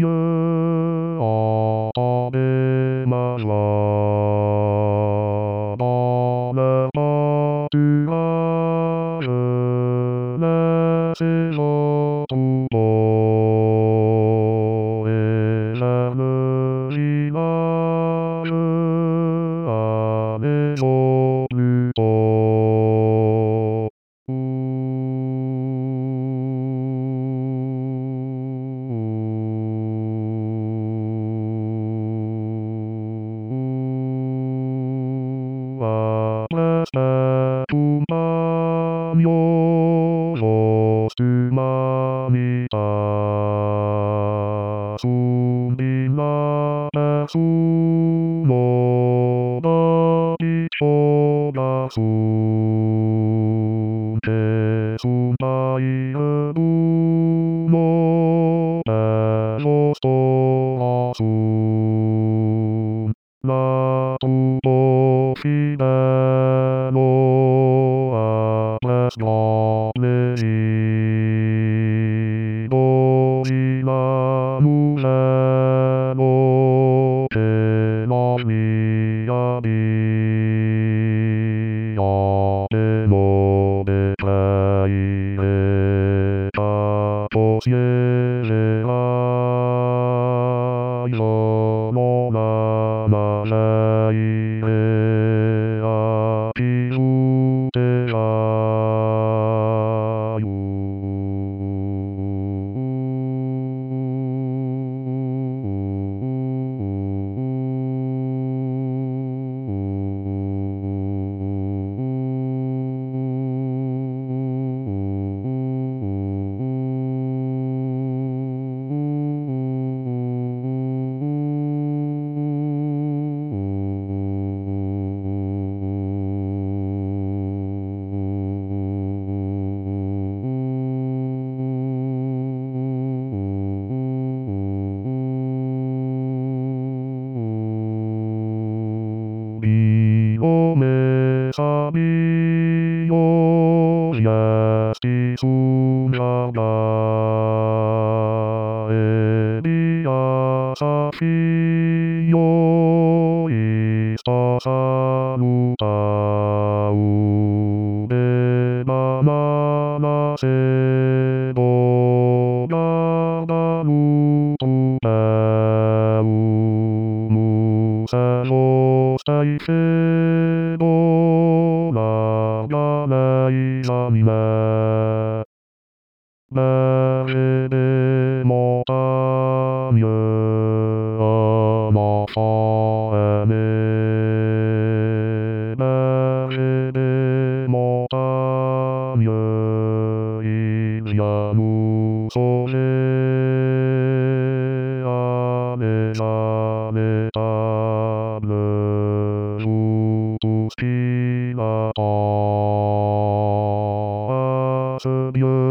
ゆあたべまらばればとあるれせろともえらぬいなるあれのるとわらさとまみょろすまみたすみなたすのだいちょがすてすまいるのだよそらすなともしなのあらされじどいなむらのてなみやびやてのでかいれたとしえれあいろのなまらいれあきうてあゆびおめさびよやきすながえびやさしよいささぬたうべばななせどやだぬとなうむさのさいせどながないさみななれでもたみゅあまさえねなれでもたみゅいやむそれあねさねたぬうとしなたあすびゅ